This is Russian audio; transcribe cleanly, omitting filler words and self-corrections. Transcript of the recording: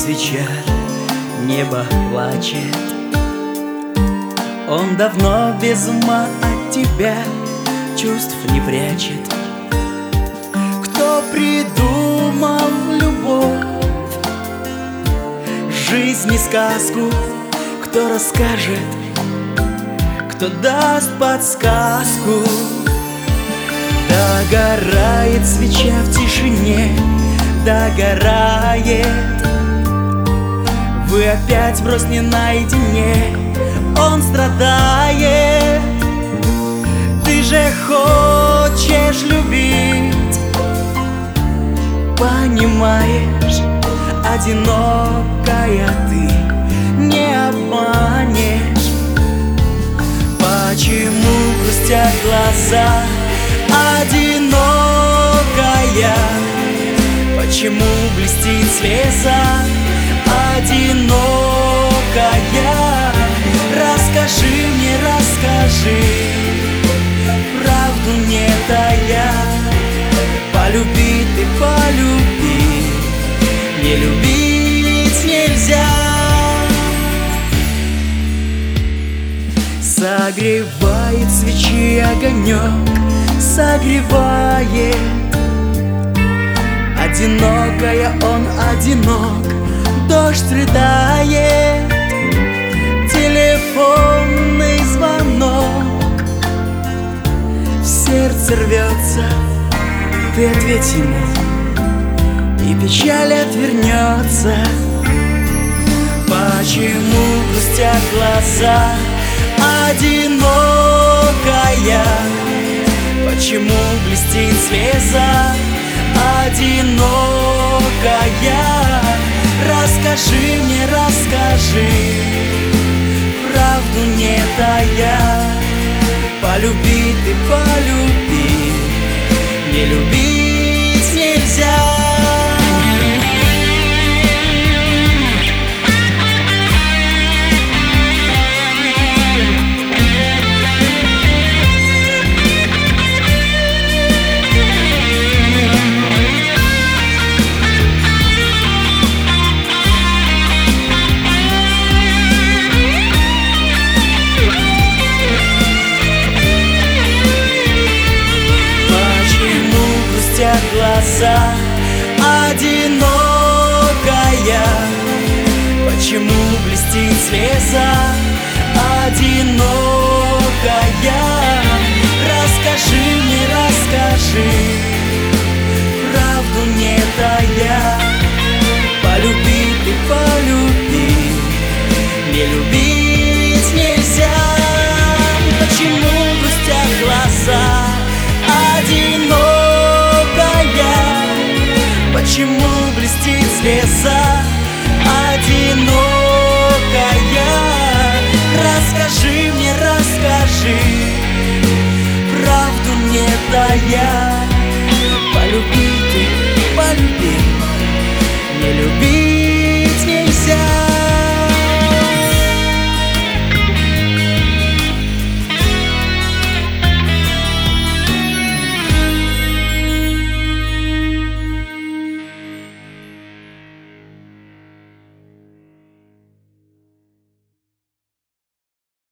свеча, небо плачет. Он давно без ума от тебя, чувств не прячет. Кто придумал любовь, жизнь и сказку? Кто расскажет, кто даст подсказку? Догорает свеча в тишине, догорает. Вы опять врозь не наедине, он страдает. Ты же хочешь любить, понимаешь, одинокая ты не обманешь. Почему грустят глаза, одинокая? Почему блестит слеза, одинокая? Расскажи мне, расскажи, правду не тая. Полюби ты, полюби, не любить нельзя. Согревает свечи огонек, согревает. Одинокая, он одинок, дождь рыдает. Телефонный звонок в сердце рвется. Ты ответь ему, и печаль отвернется. Почему грустят глаза, одинокая? Почему блестит слеза, одинокая? Расскажи мне, расскажи, правду не тая. Полюби ты, полюби, не любить нельзя. Глаза, одинокая? Почему блестит слеза, одинокая? Расскажи мне, расскажи, правду не тая. Полюби ты, полюби, не любить нельзя. Почему грустят глаза, одинокая? Почему блестит слеза, одинокая? Расскажи мне, расскажи, правду не тая. Полюби ты, полюби, не люби